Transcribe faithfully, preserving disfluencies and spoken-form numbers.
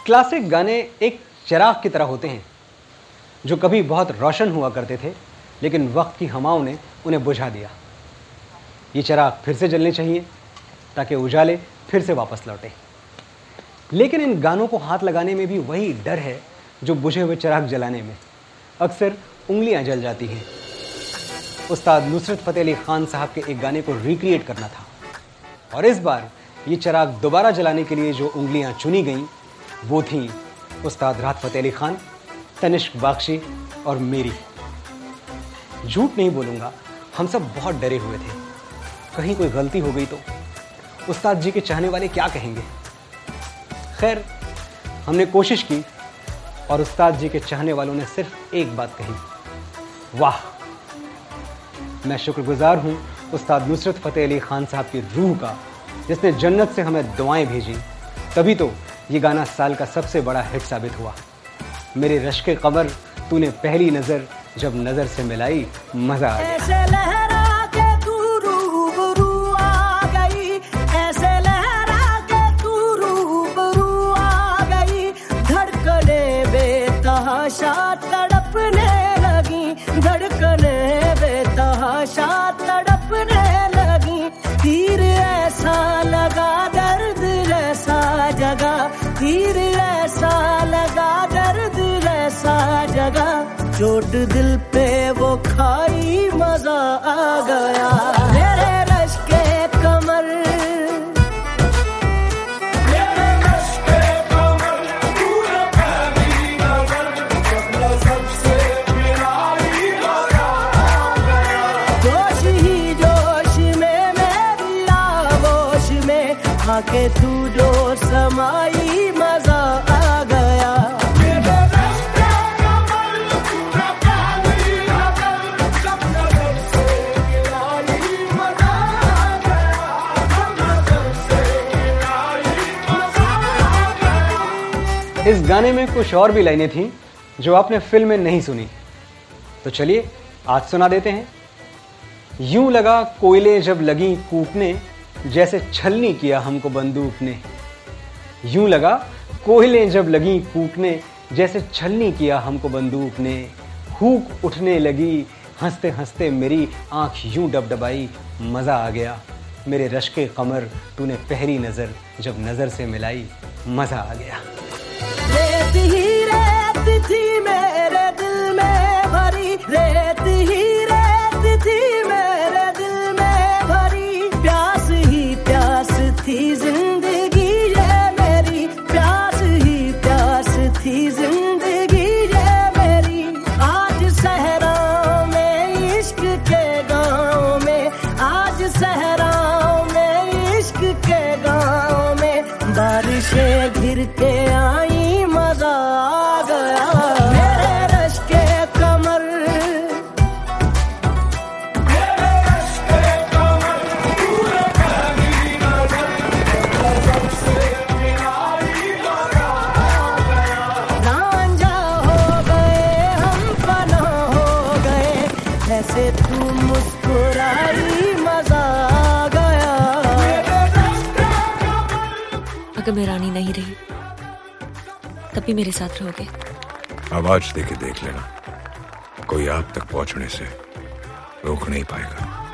Classic गाने एक चिराग की तरह होते हैं जो कभी बहुत रोशन हुआ करते थे, लेकिन वक्त की हवाओं ने उन्हें बुझा दिया। ये चिराग फिर से जलने चाहिए ताकि उजाले फिर से वापस लौटे। लेकिन इन गानों को हाथ लगाने में भी वही डर है जो बुझे हुए चिराग जलाने में। अक्सर उंगलियां जल जाती हैं। उस्ताद नुसरत फ़तेह अली खान साहब के एक गाने को रिक्रिएट करना था, और इस बार ये चिराग दोबारा जलाने के लिए जो उंगलियां चुनी गईं वो थीं उस्ताद राहत फ़तेह अली खान, तनिष्क बाख्शी और मेरी। झूठ नहीं बोलूँगा, हम सब बहुत डरे हुए थे, कहीं कोई गलती हो गई तो उस्ताद जी के चाहने वाले क्या कहेंगे। खैर, हमने कोशिश की और उस्ताद जी के चाहने वालों ने सिर्फ एक बात कही, वाह। मैं शुक्रगुजार हूँ उस्ताद नुसरत फ़तेह अली खान साहब की रूह का, जिसने जन्नत से हमें दुआएं भेजी। तभी तो ये गाना साल का सबसे बड़ा हिट साबित हुआ। मेरे रश्के कमर तूने पहली नज़र जब नज़र से मिलाई, मज़ा आ गया। तड़पने लगी धड़कने बेतहाशा तड़पने लगी, तीर ऐसा लगा दर्द ऐसा जगा, तीर ऐसा लगा दर्द ऐसा जगा, चोट दिल पे वो खाई मजा आ गया। मेरे रश्के कमर के तू जो समाई, मजा आ गया। इस गाने में कुछ और भी लाइनें थीं जो आपने फिल्म में नहीं सुनी, तो चलिए आज सुना देते हैं। यूं लगा कोयले जब लगी कूटने, जैसे छलनी किया हमको बंदूक ने। यूं लगा कोयलें जब लगी कूटने, जैसे छलनी किया हमको बंदूक ने। हूक उठने लगी हंसते हंसते मेरी आंख यूं डबडबाई, मजा आ गया। मेरे रश्के कमर तूने पहली नजर जब नजर से मिलाई, मजा आ गया। रेत ही रेत थी मेरे दिल में भरी, रेत ही रेत थी मेरे दिल में भरी, प्यास ही प्यास थी जिंदगी ये मेरी, प्यास ही प्यास थी जिंदगी ये मेरी। आज सहराओं में इश्क के गाँव में, आज सहराओं में इश्क के गाँव में, बारिशें घिर के आई, मजा आ गया। मेरे रश्के कमर रांझा हो गए हम, फना हो गए, ऐसे तू मुस्कुराई, मजा आ गया। अगर मैं रानी नहीं रही तब भी मेरे साथ रहोगे। आवाज देके देख लेना, कोई आप तक पहुंचने से रोक नहीं पाएगा।